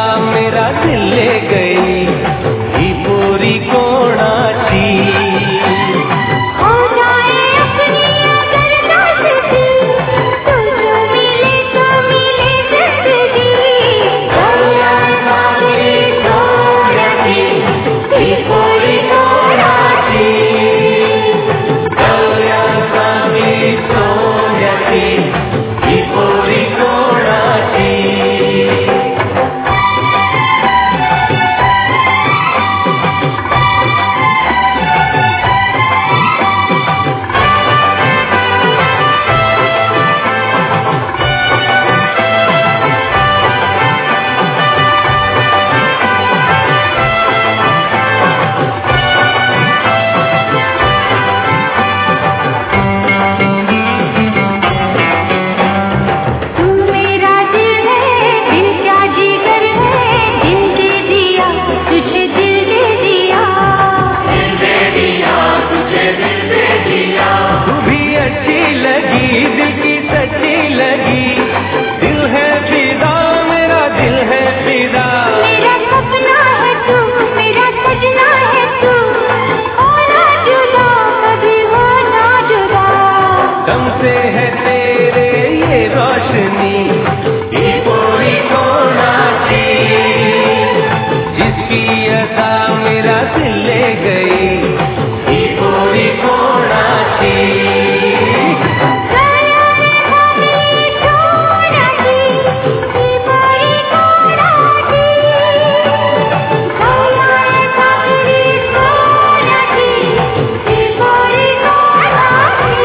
मेरा दिल ले गई ही पूरी कोणाची। हो जाए अपनी अगर दोस्ती, तुझे मिले तो मिले जिंदगी। गौया सावली सोन्याची ही पूरी कोणाची। गौया सावली सोन्याची ही पूरी कोणाची। तू मेरा दिल है, दिल क्या जिगर है, दिल दे दिया तुझे दिल दे दिया। दिल दे दिया तुझे दिल दे दिया। तू भी अच्छी लगी दिल की सच्ची लगी। दिल है फिदा मेरा दिल है फिदा। मेरा सपना है तू, मेरा सजना है तू, होना जुदा कभी होना जुदा। दम से है तेरे ये रोशनी ये पूरी कोणाची। जिसकी अदा मेरा दिल ले गई ये पूरी कोणाची। गया रे हमें सोनाची, ये पूरी कोणाची। गया रे सावली सोनाची, ये पूरी कोणाची।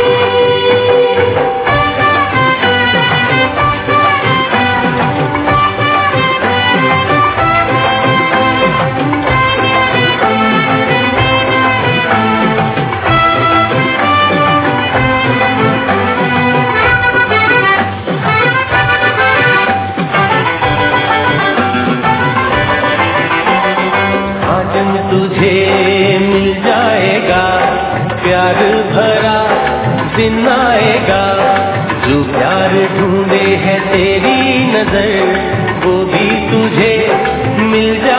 आजम तुझे मिल जाएगा प्यार भरा दिन आएगा। जो प्यार ढूंढे है तेरी नजर वो भी तुझे मिल जाएगा।